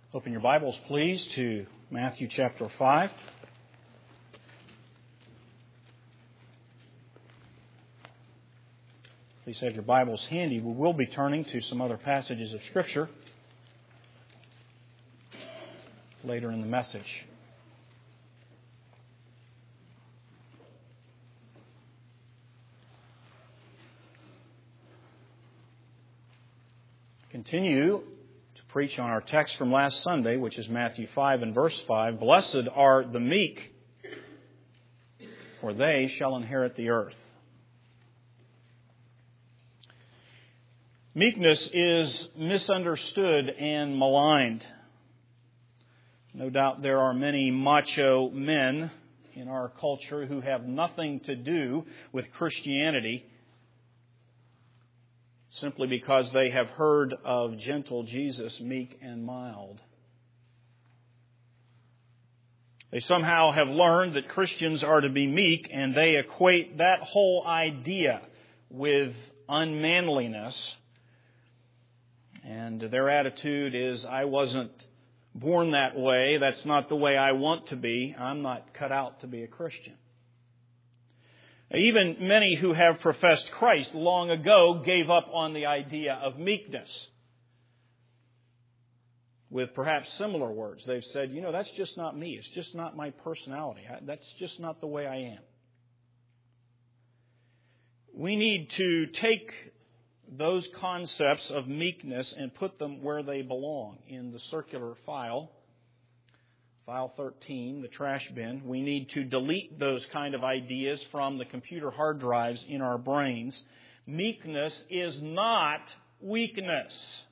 Open your Bibles, please, to Matthew chapter 5. Please have your Bibles handy. We will be turning to some other passages of Scripture later in the message. Continue to preach on our text from last Sunday, which is Matthew 5 and verse 5. Blessed are the meek, for they shall inherit the earth. Meekness is misunderstood and maligned. No doubt there are many macho men in our culture who have nothing to do with Christianity simply because they have heard of gentle Jesus, meek and mild. They somehow have learned that Christians are to be meek, and they equate that whole idea with unmanliness. And their attitude is, I wasn't born that way. That's not the way I want to be. I'm not cut out to be a Christian. Even many who have professed Christ long ago gave up on the idea of meekness. With perhaps similar words. They've said, that's just not me. It's just not my personality. That's just not the way I am. We need to take those concepts of meekness and put them where they belong in the circular file. File 13, the trash bin. We need to delete those kind of ideas from the computer hard drives in our brains. Meekness is not weakness.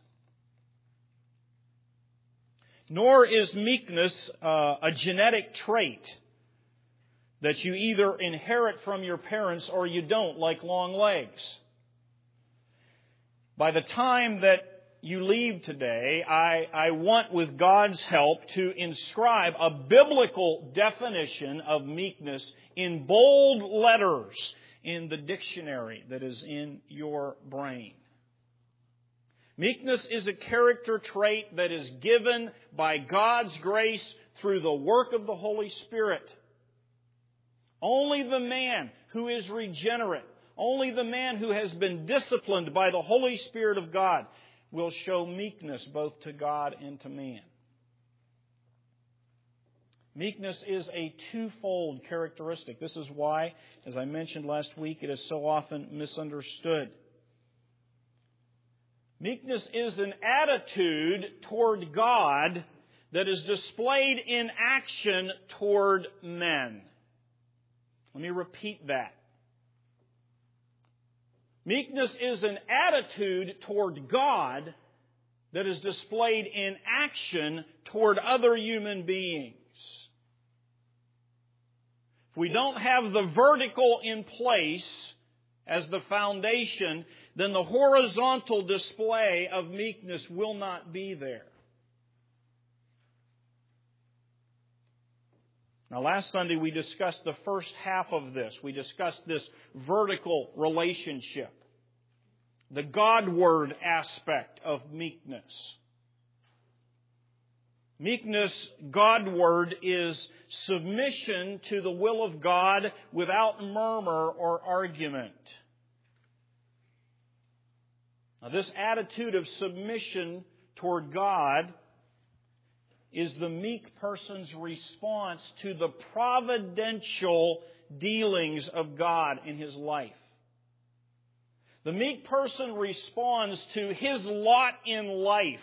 Nor is meekness a genetic trait that you either inherit from your parents or you don't, like long legs. By the time that you leave today, I want, with God's help, to inscribe a biblical definition of meekness in bold letters in the dictionary that is in your brain. Meekness is a character trait that is given by God's grace through the work of the Holy Spirit. Only the man who is regenerate, only the man who has been disciplined by the Holy Spirit of God will show meekness both to God and to man. Meekness is a twofold characteristic. This is why, as I mentioned last week, it is so often misunderstood. Meekness is an attitude toward God that is displayed in action toward men. Let me repeat that. Meekness is an attitude toward God that is displayed in action toward other human beings. If we don't have the vertical in place as the foundation, then the horizontal display of meekness will not be there. Now, last Sunday we discussed the first half of this. We discussed this vertical relationship, the Godward aspect of meekness. Meekness, Godward, is submission to the will of God without murmur or argument. Now, this attitude of submission toward God is the meek person's response to the providential dealings of God in his life. The meek person responds to his lot in life,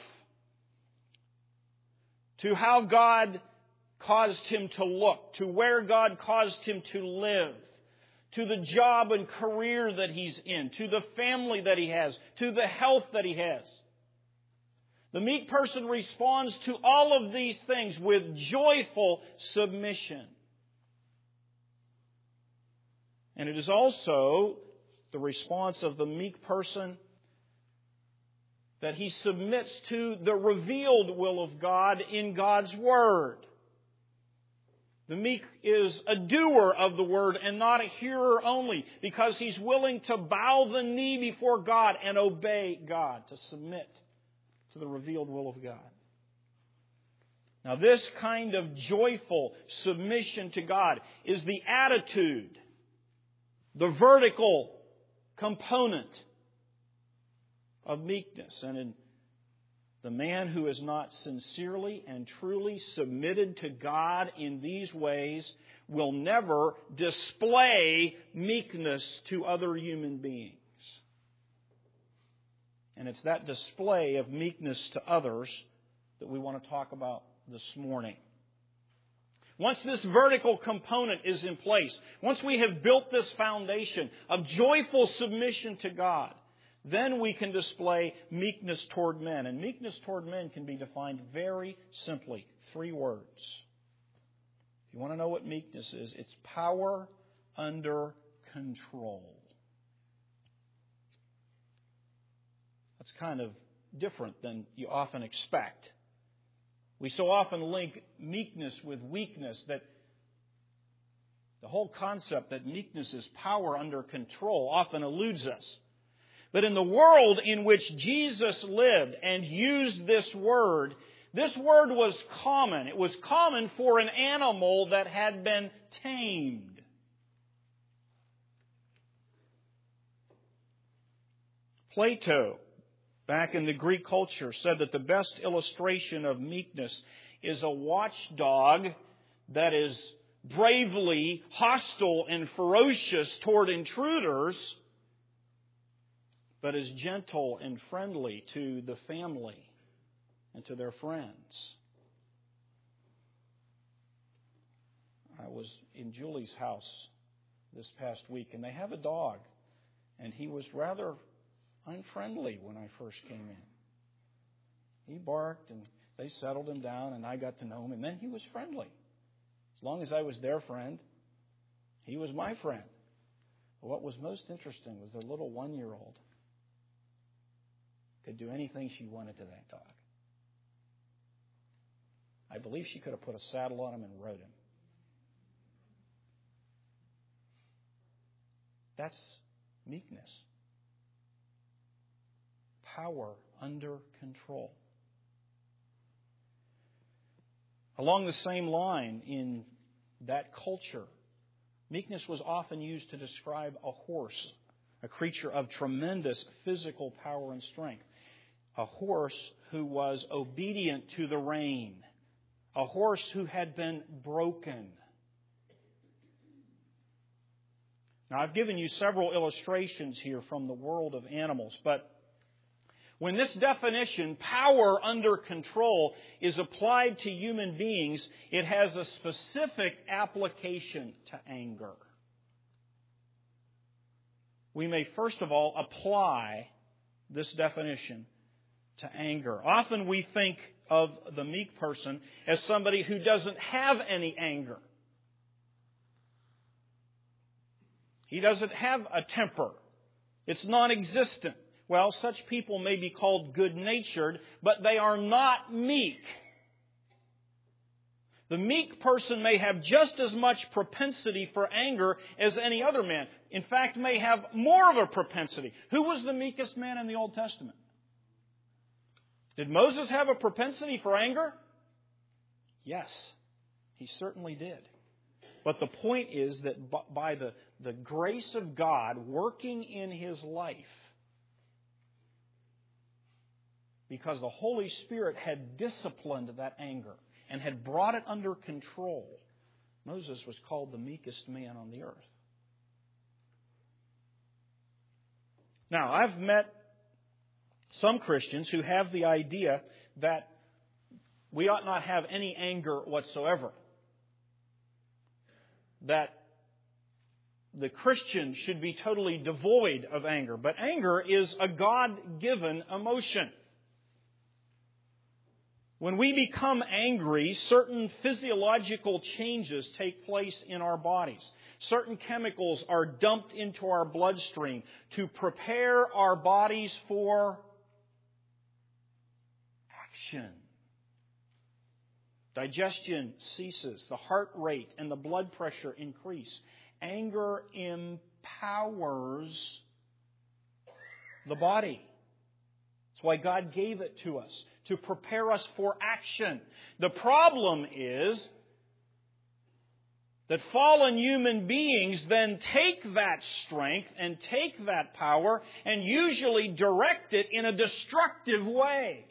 to how God caused him to look, to where God caused him to live, to the job and career that he's in, to the family that he has, to the health that he has. The meek person responds to all of these things with joyful submission. And it is also the response of the meek person that he submits to the revealed will of God in God's Word. The meek is a doer of the Word and not a hearer only, because he's willing to bow the knee before God and obey God, to submit to the revealed will of God. Now, this kind of joyful submission to God is the attitude, the vertical component of meekness. And in the man who is not sincerely and truly submitted to God in these ways will never display meekness to other human beings. And it's that display of meekness to others that we want to talk about this morning. Once this vertical component is in place, once we have built this foundation of joyful submission to God, then we can display meekness toward men. And meekness toward men can be defined very simply. 3 words. If you want to know what meekness is, it's power under control. That's kind of different than you often expect. We so often link meekness with weakness that the whole concept that meekness is power under control often eludes us. But in the world in which Jesus lived and used this word was common. It was common for an animal that had been tamed. Plato, back in the Greek culture, said that the best illustration of meekness is a watchdog that is bravely hostile and ferocious toward intruders, but is gentle and friendly to the family and to their friends. I was in Julie's house this past week, and they have a dog, and he was rather unfriendly when I first came in. He barked, and they settled him down, and I got to know him, and then he was friendly. As long as I was their friend, he was my friend. But what was most interesting was their little 1-year-old could do anything she wanted to that dog. I believe she could have put a saddle on him and rode him. That's meekness. Power under control. Along the same line, in that culture, meekness was often used to describe a horse, a creature of tremendous physical power and strength. A horse who was obedient to the rein. A horse who had been broken. Now, I've given you several illustrations here from the world of animals, but when this definition, power under control, is applied to human beings, it has a specific application to anger. We may first of all apply this definition to anger. Often we think of the meek person as somebody who doesn't have any anger. He doesn't have a temper. It's non-existent. Well, such people may be called good-natured, but they are not meek. The meek person may have just as much propensity for anger as any other man. In fact, may have more of a propensity. Who was the meekest man in the Old Testament? Did Moses have a propensity for anger? Yes, he certainly did. But the point is that by the grace of God working in his life, because the Holy Spirit had disciplined that anger and had brought it under control, Moses was called the meekest man on the earth. Now, I've met some Christians who have the idea that we ought not have any anger whatsoever. That the Christian should be totally devoid of anger. But anger is a God-given emotion. When we become angry, certain physiological changes take place in our bodies. Certain chemicals are dumped into our bloodstream to prepare our bodies for action. Digestion ceases, the heart rate and the blood pressure increase. Anger empowers the body. That's That's why God gave it to us, to prepare us for action. The problem is that fallen human beings then take that strength and take that power and usually direct it in a destructive way.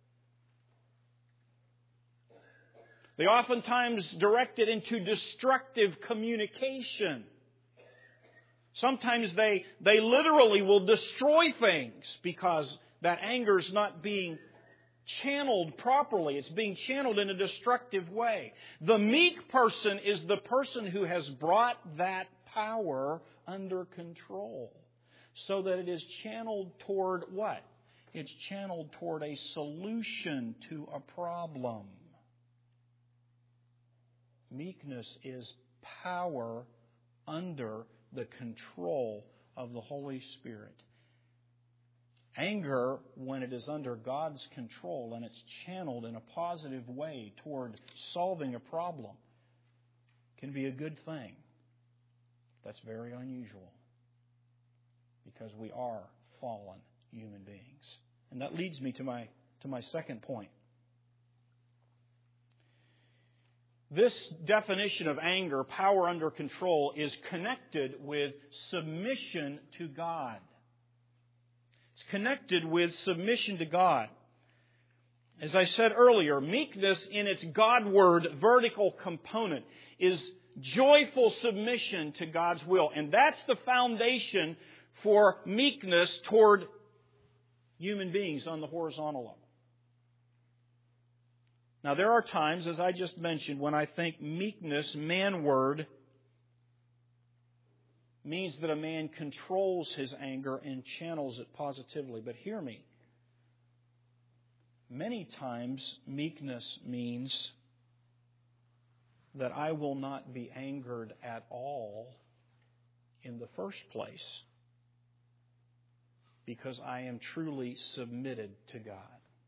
They oftentimes direct it into destructive communication. Sometimes they literally will destroy things because that anger is not being channeled properly. It's being channeled in a destructive way. The meek person is the person who has brought that power under control so that it is channeled toward what? It's channeled toward a solution to a problem. Meekness is power under the control of the Holy Spirit. Anger, when it is under God's control and it's channeled in a positive way toward solving a problem, can be a good thing. That's very unusual because we are fallen human beings. And that leads me to my second point. This definition of anger, power under control, is connected with submission to God. It's connected with submission to God. As I said earlier, meekness in its Godward vertical component is joyful submission to God's will. And that's the foundation for meekness toward human beings on the horizontal level. Now, there are times, as I just mentioned, when I think meekness, manward, means that a man controls his anger and channels it positively. But hear me. Many times, meekness means that I will not be angered at all in the first place because I am truly submitted to God.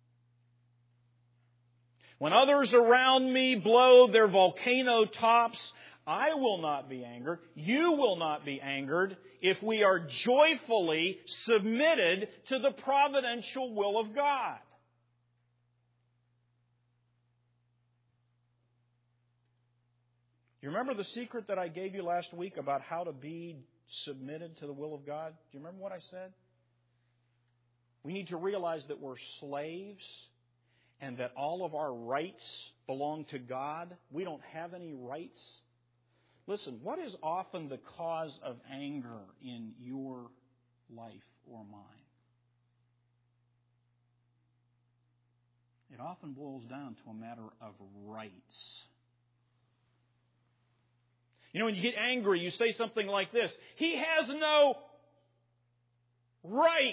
When others around me blow their volcano tops, I will not be angered. You will not be angered if we are joyfully submitted to the providential will of God. You remember the secret that I gave you last week about how to be submitted to the will of God? Do you remember what I said? We need to realize that we're slaves and that all of our rights belong to God. We don't have any rights. Listen, what is often the cause of anger in your life or mine? It often boils down to a matter of rights. You know, when you get angry, you say something like this: he has no right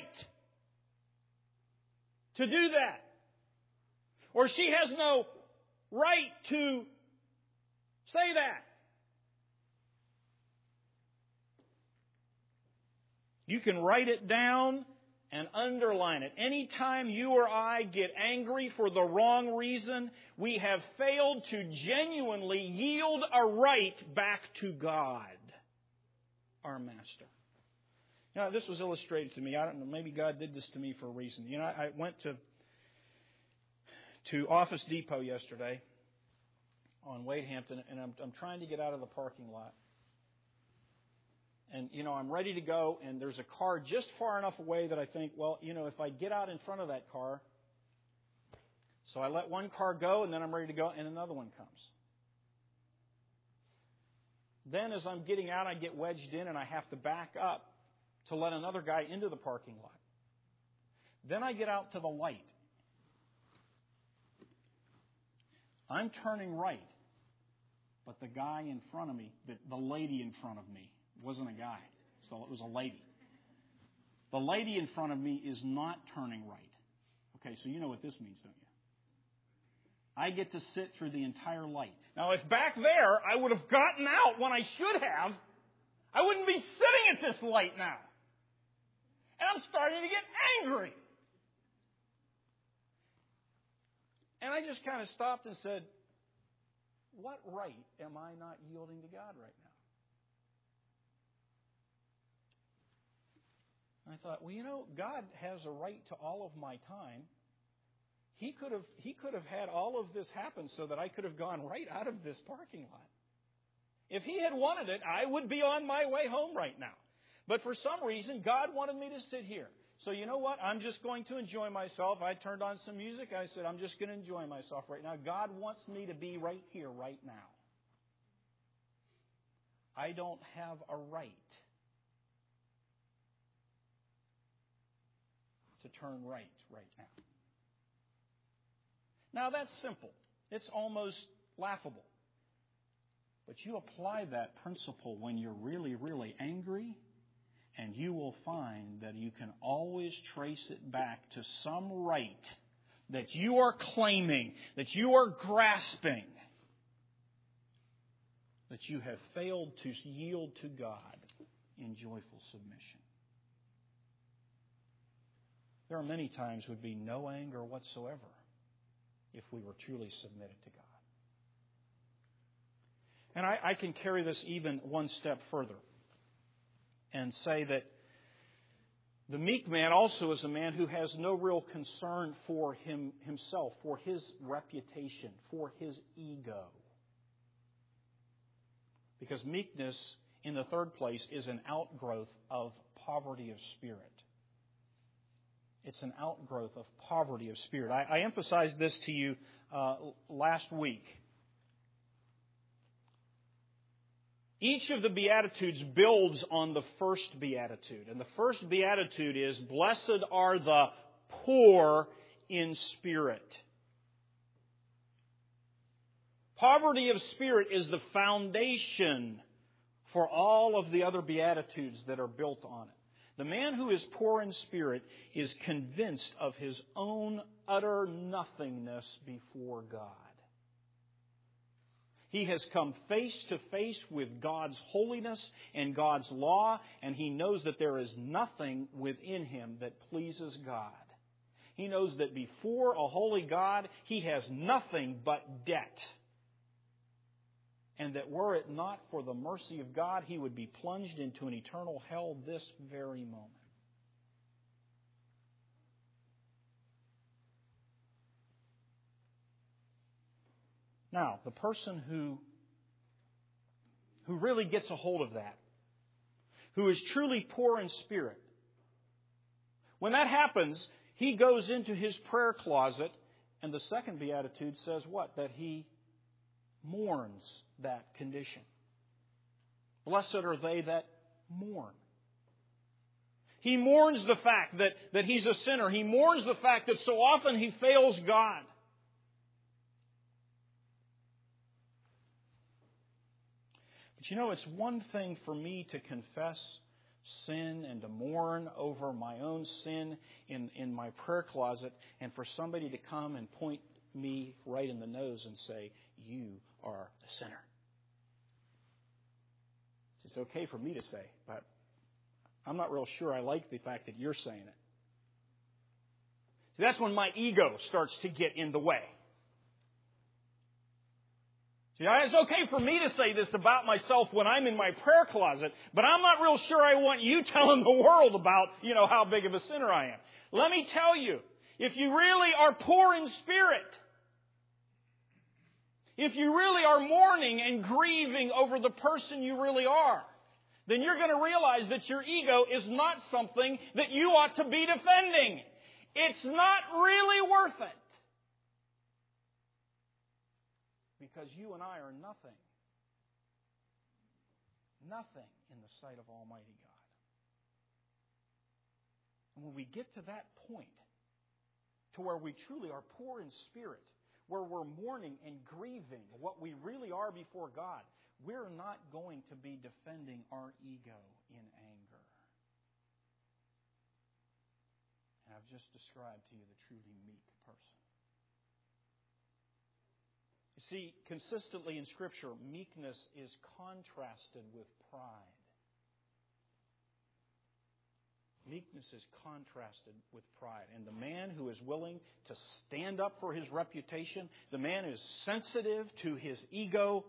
to do that. Or she has no right to say that. You can write it down and underline it. Anytime you or I get angry for the wrong reason, we have failed to genuinely yield a right back to God, our Master. You know, this was illustrated to me. I don't know, maybe God did this to me for a reason. You know, I went to Office Depot yesterday on Wade Hampton, and I'm trying to get out of the parking lot. And, you know, I'm ready to go, and there's a car just far enough away that I think, well, you know, if I get out in front of that car, so I let one car go, and then I'm ready to go, and another one comes. Then as I'm getting out, I get wedged in, and I have to back up to let another guy into the parking lot. Then I get out to the light. I'm turning right, but the guy in front of me, the lady in front of me, wasn't a guy, so it was a lady. The lady in front of me is not turning right. Okay, so you know what this means, don't you? I get to sit through the entire light. Now, if back there I would have gotten out when I should have, I wouldn't be sitting at this light now. And I'm starting to get angry. And I just kind of stopped and said, what right am I not yielding to God right now? I thought, well, God has a right to all of my time. He could have had all of this happen so that I could have gone right out of this parking lot. If He had wanted it, I would be on my way home right now. But for some reason, God wanted me to sit here. So you know what? I'm just going to enjoy myself. I turned on some music. I said, I'm just going to enjoy myself right now. God wants me to be right here, right now. I don't have a right to turn right now. Now that's simple. It's almost laughable. But you apply that principle when you're really, really angry, and you will find that you can always trace it back to some right that you are claiming, that you are grasping, that you have failed to yield to God in joyful submission. There are many times would be no anger whatsoever if we were truly submitted to God. And I can carry this even one step further and say that the meek man also is a man who has no real concern for himself, for his reputation, for his ego. Because meekness, in the third place, is an outgrowth of poverty of spirit. It's an outgrowth of poverty of spirit. I emphasized this to you last week. Each of the Beatitudes builds on the first Beatitude. And the first Beatitude is, blessed are the poor in spirit. Poverty of spirit is the foundation for all of the other Beatitudes that are built on it. The man who is poor in spirit is convinced of his own utter nothingness before God. He has come face to face with God's holiness and God's law, and he knows that there is nothing within him that pleases God. He knows that before a holy God, he has nothing but debt. And that were it not for the mercy of God, he would be plunged into an eternal hell this very moment. Now, the person who really gets a hold of that, who is truly poor in spirit, when that happens, he goes into his prayer closet, and the second beatitude says what? That he mourns that condition. Blessed are they that mourn. He mourns the fact that he's a sinner. He mourns the fact that so often he fails God. But you know, it's one thing for me to confess sin and to mourn over my own sin in my prayer closet, and for somebody to come and point me right in the nose and say, you are a sinner. It's okay for me to say, but I'm not real sure I like the fact that you're saying it. See, that's when my ego starts to get in the way. See, it's okay for me to say this about myself when I'm in my prayer closet, but I'm not real sure I want you telling the world about, how big of a sinner I am. Let me tell you, if you really are poor in spirit, if you really are mourning and grieving over the person you really are, then you're going to realize that your ego is not something that you ought to be defending. It's not really worth it. Because you and I are nothing. Nothing in the sight of Almighty God. And when we get to that point, to where we truly are poor in spirit, where we're mourning and grieving what we really are before God, we're not going to be defending our ego in anger. And I've just described to you the truly meek person. You see, consistently in Scripture, meekness is contrasted with pride. Meekness is contrasted with pride. And the man who is willing to stand up for his reputation, the man who is sensitive to his ego,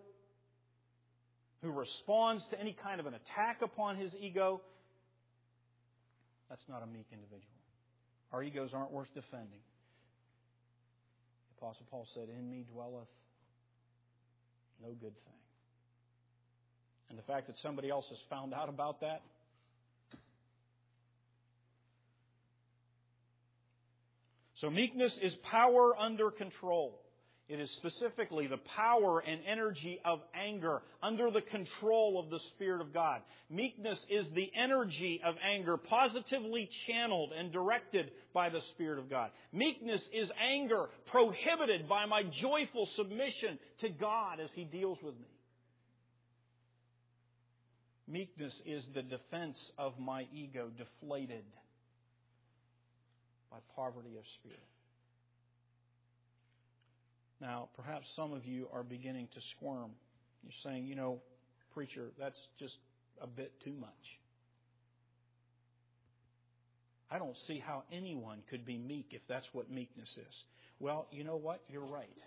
who responds to any kind of an attack upon his ego, That's not a meek individual. Our egos aren't worth defending. The Apostle Paul said, "In me dwelleth no good thing." And the fact that somebody else has found out about that, so meekness is power under control. It is specifically the power and energy of anger under the control of the Spirit of God. Meekness is the energy of anger positively channeled and directed by the Spirit of God. Meekness is anger prohibited by my joyful submission to God as He deals with me. Meekness is the defense of my ego deflated by poverty of spirit. Now, perhaps some of you are beginning to squirm. You're saying, preacher, that's just a bit too much. I don't see how anyone could be meek if that's what meekness is. Well, you know what? You're right.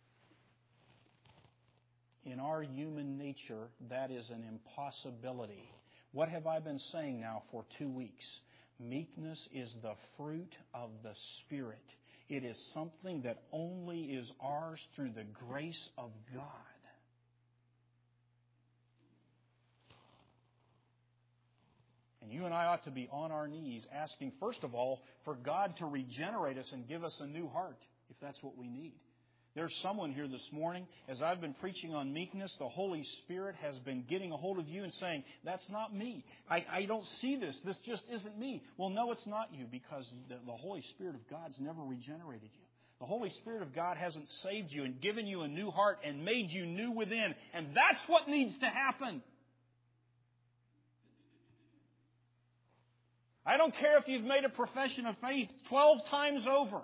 In our human nature, that is an impossibility. What have I been saying now for 2 weeks? Meekness is the fruit of the Spirit. It is something that only is ours through the grace of God. And you and I ought to be on our knees asking, first of all, for God to regenerate us and give us a new heart, if that's what we need. There's someone here this morning, as I've been preaching on meekness, the Holy Spirit has been getting a hold of you and saying, that's not me. I don't see this. This just isn't me. Well, no, it's not you, because the Holy Spirit of God's never regenerated you. The Holy Spirit of God hasn't saved you and given you a new heart and made you new within. And that's what needs to happen. I don't care if you've made a profession of faith 12 times over.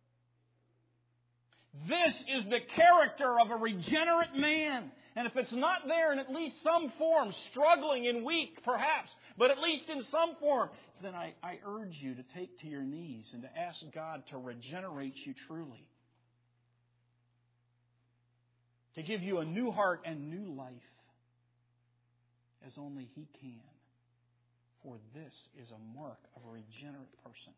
This is the character of a regenerate man. And if it's not there in at least some form, struggling and weak perhaps, but at least in some form, then I urge you to take to your knees and to ask God to regenerate you truly. To give you a new heart and new life as only He can. For this is a mark of a regenerate person.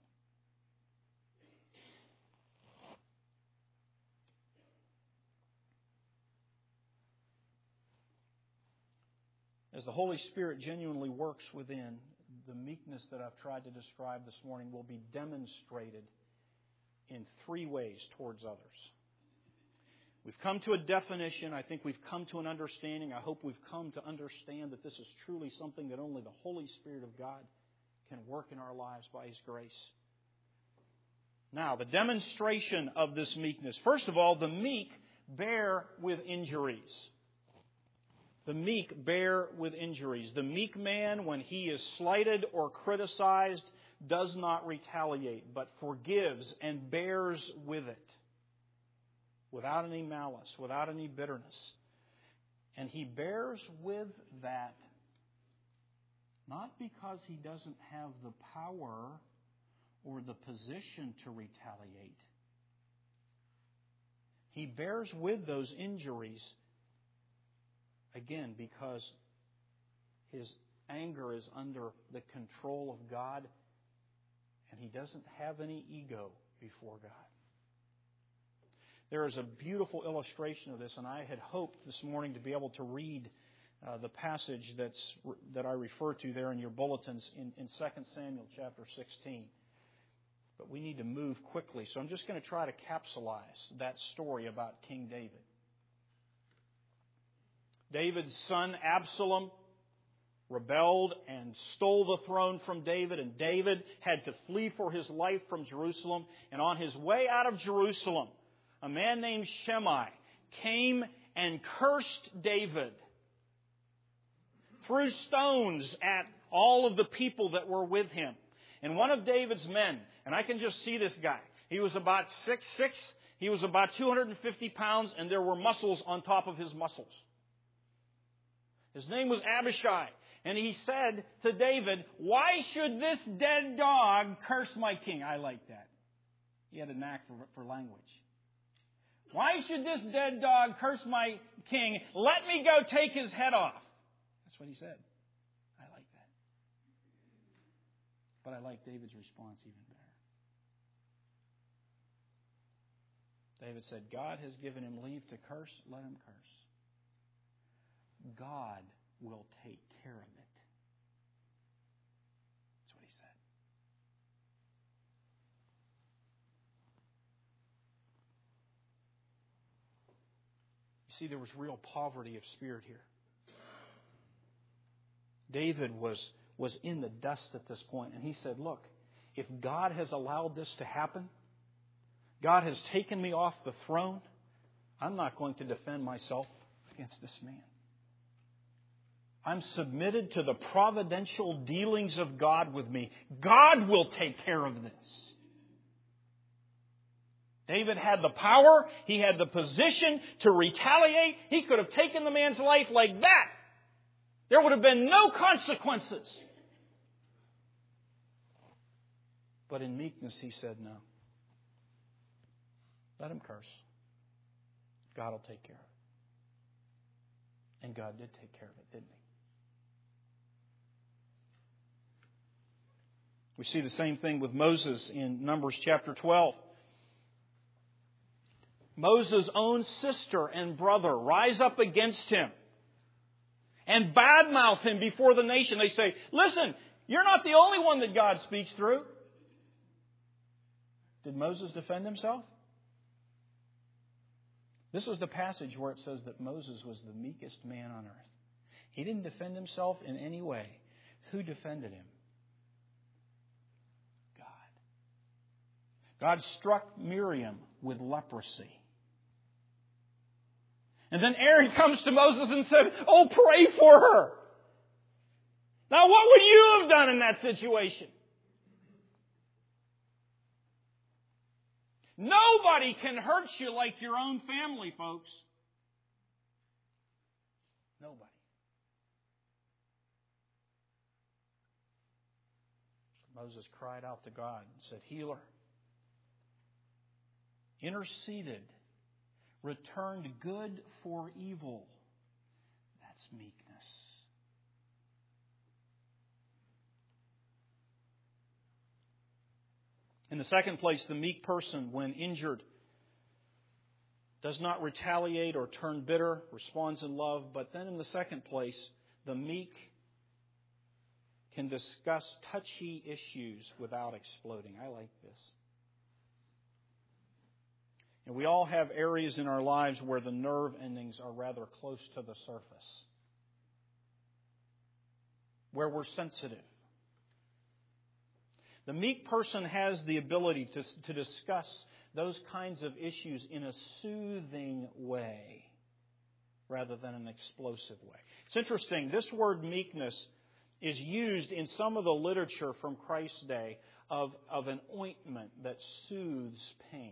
As the Holy Spirit genuinely works within, the meekness that I've tried to describe this morning will be demonstrated in 3 ways towards others. We've come to a definition. I think we've come to an understanding. I hope we've come to understand that this is truly something that only the Holy Spirit of God can work in our lives by His grace. Now, the demonstration of this meekness. First of all, the meek bear with injuries. The meek bear with injuries. The meek man, when he is slighted or criticized, does not retaliate, but forgives and bears with it. Without any malice, without any bitterness. And he bears with that not because he doesn't have the power or the position to retaliate. He bears with those injuries, again, because his anger is under the control of God and he doesn't have any ego before God. There is a beautiful illustration of this, and I had hoped this morning to be able to read the passage that I refer to there in your bulletins in 2 Samuel chapter 16. But we need to move quickly, so I'm just going to try to capsulize that story about King David. David's son Absalom rebelled and stole the throne from David, and David had to flee for his life from Jerusalem. And on his way out of Jerusalem, a man named Shimei came and cursed David, threw stones at all of the people that were with him. And one of David's men, and I can just see this guy, he was about 6'6", he was about 250 pounds, and there were muscles on top of his muscles. His name was Abishai, and he said to David, "Why should this dead dog curse my king?" I like that. He had a knack for language. "Why should this dead dog curse my king? Let me go take his head off." That's what he said. I like that. But I like David's response even better. David said, God has given him leave to curse, let him curse. God will take care of it. That's what he said. You see, there was real poverty of spirit here. David was in the dust at this point, and he said, look, if God has allowed this to happen, God has taken me off the throne, I'm not going to defend myself against this man. I'm submitted to the providential dealings of God with me. God will take care of this. David had the power, he had the position to retaliate. He could have taken the man's life like that. There would have been no consequences. But in meekness he said no. Let him curse. God will take care of it. And God did take care of it, didn't He? We see the same thing with Moses in Numbers chapter 12. Moses' own sister and brother rise up against him and badmouth him before the nation. They say, listen, you're not the only one that God speaks through. Did Moses defend himself? This is the passage where it says that Moses was the meekest man on earth. He didn't defend himself in any way. Who defended him? God struck Miriam with leprosy. And then Aaron comes to Moses and said, oh, pray for her. Now, what would you have done in that situation? Nobody can hurt you like your own family, folks. Nobody. Moses cried out to God and said, Healer, interceded, returned good for evil. That's meekness. In the second place, the meek person, when injured, does not retaliate or turn bitter, responds in love. But then in the second place, the meek can discuss touchy issues without exploding. I like this. And we all have areas in our lives where the nerve endings are rather close to the surface, where we're sensitive. The meek person has the ability to discuss those kinds of issues in a soothing way rather than an explosive way. It's interesting, this word meekness is used in some of the literature from Christ's day of an ointment that soothes pain.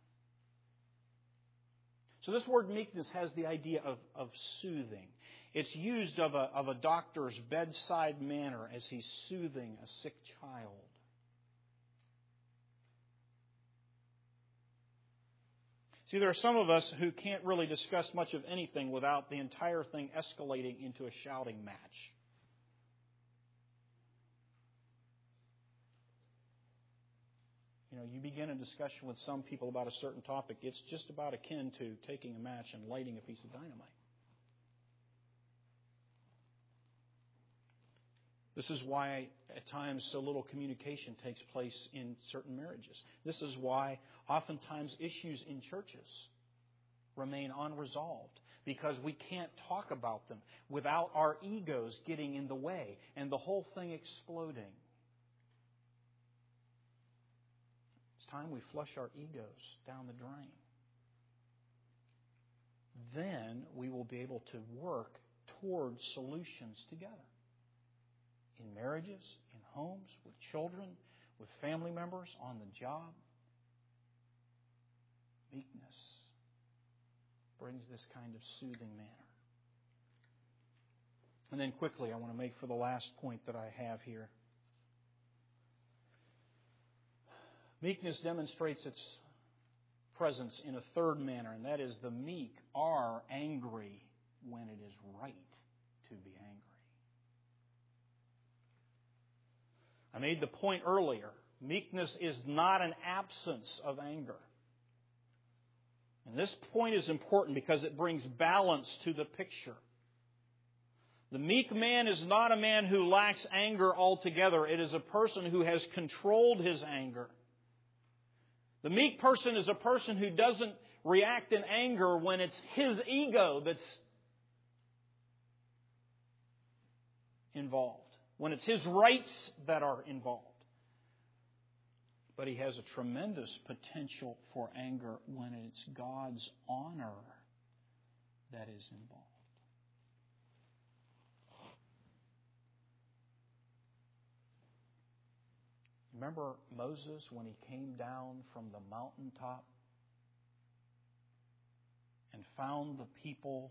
So this word meekness has the idea of soothing. It's used of a doctor's bedside manner as he's soothing a sick child. See, there are some of us who can't really discuss much of anything without the entire thing escalating into a shouting match. You know, you begin a discussion with some people about a certain topic, it's just about akin to taking a match and lighting a piece of dynamite. This is why at times so little communication takes place in certain marriages. This is why oftentimes issues in churches remain unresolved, because we can't talk about them without our egos getting in the way and the whole thing exploding. It's time we flush our egos down the drain. Then we will be able to work towards solutions together. In marriages, in homes, with children, with family members, on the job. Meekness brings this kind of soothing manner. And then quickly, I want to make for the last point that I have here. Meekness demonstrates its presence in a third manner, and that is the meek are angry when it is right to be angry. I made the point earlier. Meekness is not an absence of anger. And this point is important because it brings balance to the picture. The meek man is not a man who lacks anger altogether. It is a person who has controlled his anger. The meek person is a person who doesn't react in anger when it's his ego that's involved, when it's his rights that are involved. But he has a tremendous potential for anger when it's God's honor that is involved. Remember Moses when he came down from the mountaintop and found the people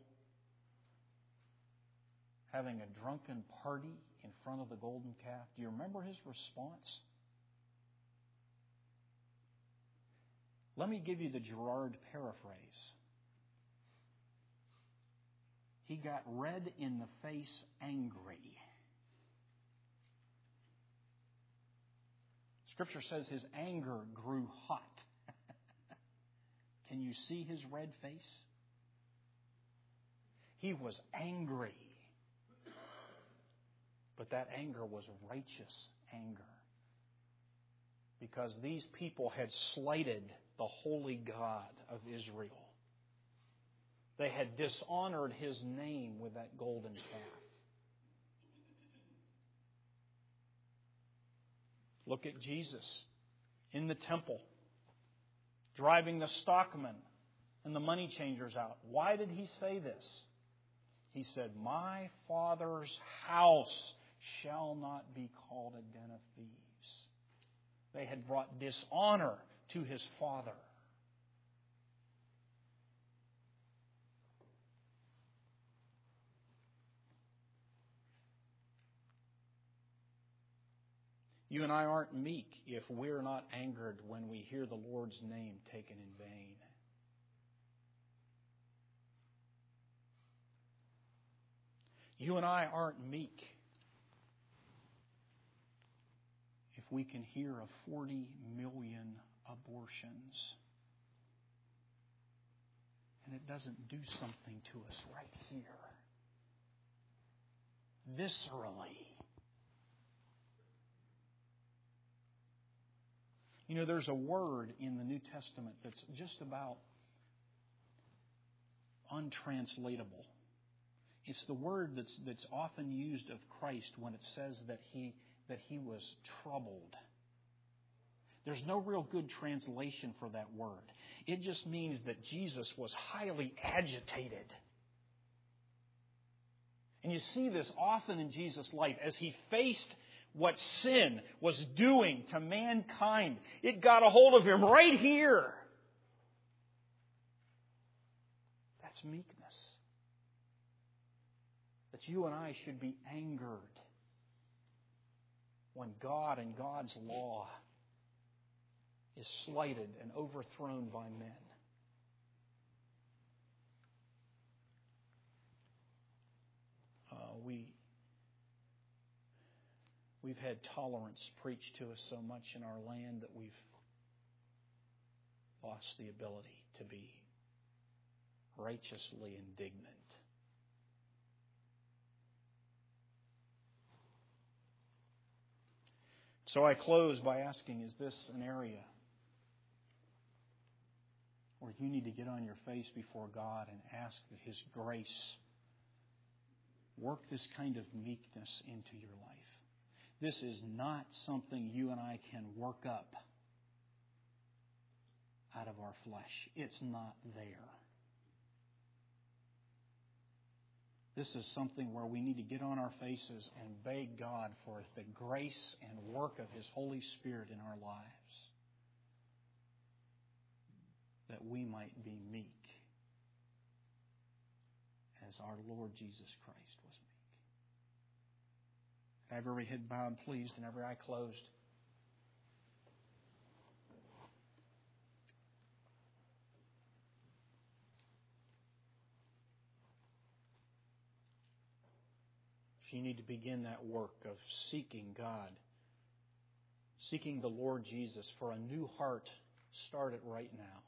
having a drunken party in front of the golden calf? Do you remember his response? Let me give you the Girard paraphrase. He got red in the face angry. Scripture says his anger grew hot. Can you see his red face? He was angry. But that anger was righteous anger. Because these people had slighted the holy God of Israel. They had dishonored His name with that golden calf. Look at Jesus in the temple, driving the stockmen and the money changers out. Why did He say this? He said, "My Father's house shall not be called a den of thieves." They had brought dishonor to His Father. You and I aren't meek if we're not angered when we hear the Lord's name taken in vain. You and I aren't meek if we can hear of 40 million abortions and it doesn't do something to us right here, viscerally. You know, there's a word in the New Testament that's just about untranslatable. It's the word that's often used of Christ when it says that He was troubled. There's no real good translation for that word. It just means that Jesus was highly agitated. And you see this often in Jesus' life as He faced what sin was doing to mankind. It got a hold of Him right here. That's meekness. That you and I should be angered when God and God's law is slighted and overthrown by men. We've had tolerance preached to us so much in our land that we've lost the ability to be righteously indignant. So I close by asking, is this an area where you need to get on your face before God and ask that His grace work this kind of meekness into your life? This is not something you and I can work up out of our flesh. It's not there. This is something where we need to get on our faces and beg God for the grace and work of His Holy Spirit in our lives, that we might be meek as our Lord Jesus Christ was meek. Have every head bowed, pleased, and every eye closed. If you need to begin that work of seeking God seeking the Lord Jesus for a new heart, start it right now.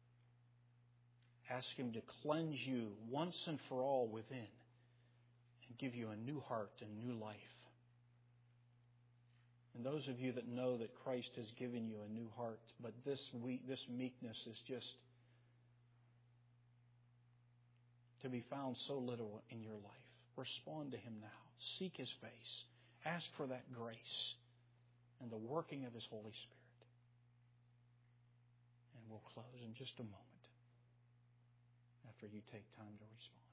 Ask Him to cleanse you once and for all within and give you a new heart and new life. And those of you that know that Christ has given you a new heart, but this meekness is just to be found so little in your life, respond to Him now. Seek His face. Ask for that grace and the working of His Holy Spirit. And we'll close in just a moment after you take time to respond.